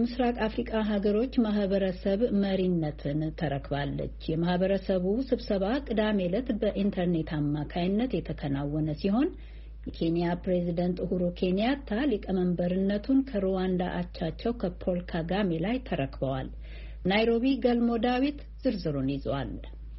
የምስራቅ አፍሪካ ሀገሮች ማህበረሰብ መሪነትን ተረክባለች። የማህበረሰቡ ስብሰባ ቅዳሜ ዕለት በኢንተርኔት አማካይነት የተከናወነ ሲሆን የኬንያ ፕሬዝዳንት ኡሁሩ ኬንያታ ሊቀመንበርነቱን ከሩዋንዳ አቻቸው ከፖል ካጋሜ ላይ ተረክበዋል። ናይሮቢ ገልሞ ዳዊት ዝርዝሩን ይዟል።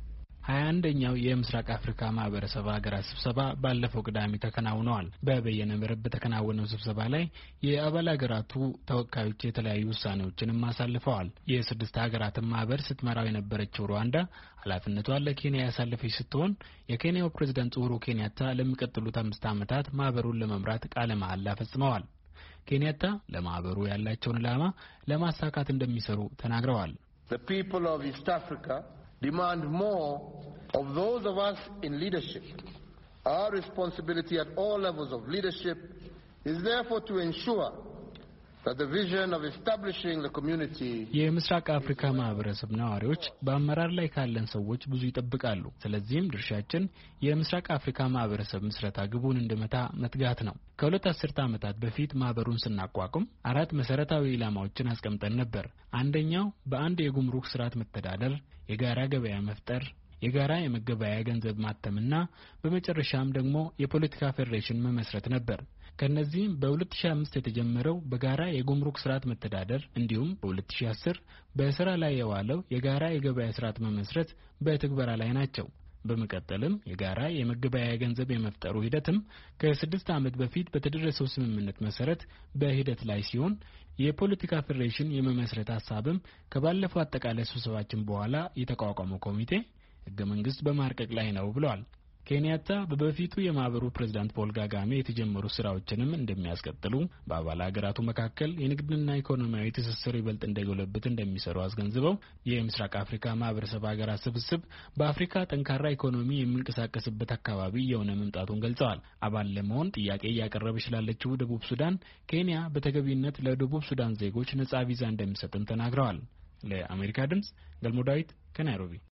21ኛው የምስራቅ አፍሪካ ማህበረሰብ ሀገራት ስብሰባ ባለፈው ቅዳሜ ተከናውኗል። በበየነ መረብ በተከናወነው ስብሰባ ላይ የአባል ሀገራቱ ተወካዮች የተለያዩ ውሳኔዎችንም አሳልፈዋል። የስድስት ሀገራትን ማህበር ስትመራው የነበረችው ሩዋንዳ ኃላፊነቷን ለኬንያ ያሳለፈች ስትሆን የኬንያው ፕሬዝዳንት ኡሁሩ ኬንያታ ለሚቀጥሉት 5 ዓመታት ማህበሩን ለመምራት ቃለ መሃላ ፈጽመዋል። ኬንያታ ለማህበሩ ያላቸውን ዓላማ ለማሳካት እንደሚሰሩ ተናግረዋል። The people of East Africa demand more of those of us in leadership. Our responsibility at all levels of leadership is therefore to ensure that the vision of establishing the community የምስራቅ አፍሪካ ማህበረሰብ ነዋሪዎች በአመራር ላይ ካለን ሰዎች ብዙ ይጠብቃሉ። ስለዚህም ድርሻችን የምስራቅ አፍሪካ ማህበረሰብ ምስረታ ግቡን እንደመታ መትጋት ነው። ከሁለት አስርተ ዓመታት በፊት ማህበሩን ስናቋቁም 4 መሰረታዊ ኢላማዎችን አስቀምጠን ነበር። አንደኛው በአንድ የጉምሩክ ስርዓት መተዳደር፣ የጋራ ገበያ መፍጠር፣ የጋራ የመገበያያ ገንዘብ ማተምና በመጨረሻም ደግሞ የፖለቲካ ፌዴሬሽን መመስረት ነበር። ከነዚህም በ2005 የተጀመረው በጋራ የጉምሩክ ስርዓት መተዳደር እንዲሁም በ2010 በስራ ላይ የዋለው የጋራ የገበያ ስርዓት መመስረት በትግበራ ላይ ናቸው። በመቀጠልም የጋራ የመገበያያ ገንዘብ የመፍጠሩ ሂደትም ከ6 ዓመት በፊት በተደረሰው ስምምነት መሰረት በሂደት ላይ ሲሆን የፖለቲካ ፌዴሬሽን የመመስረት ሐሳብም ከባለፈው አጠቃላይ ስብሰባችን በኋላ የተቋቋመው ኮሚቴ ህገ መንግስት በማርቀቅ ላይ ነው ብለዋል። ኬንያታ በበፊቱ የማህበሩ ፕሬዝዳንት ፖል ካጋሜ የተጀመሩ ስራዎችንም እንደሚያስቀጥሉ በአባል ሀገራቱ መካከል የንግድና ኢኮኖሚያዊ ትስስር ይበልጥ እንደጎለብት እንደሚሰሩ አስገንዝበው የምስራቅ አፍሪካ ማህበረሰብ ሀገራት ስብስብ በአፍሪካ ጠንካራ ኢኮኖሚ የሚንቀሳቀስበት አካባቢ የሆነ መምጣቱን ገልጸዋል። አባል ለመሆን ጥያቄ እያቀረበች ላለችው ደቡብ ሱዳን ኬንያ በተገቢነት ለደቡብ ሱዳን ዜጎች ነጻ ቪዛ እንደሚሰጥም ተናግረዋል። ለአሜሪካ ድምጽ ገልሞ ዳዊት ከናይሮቢ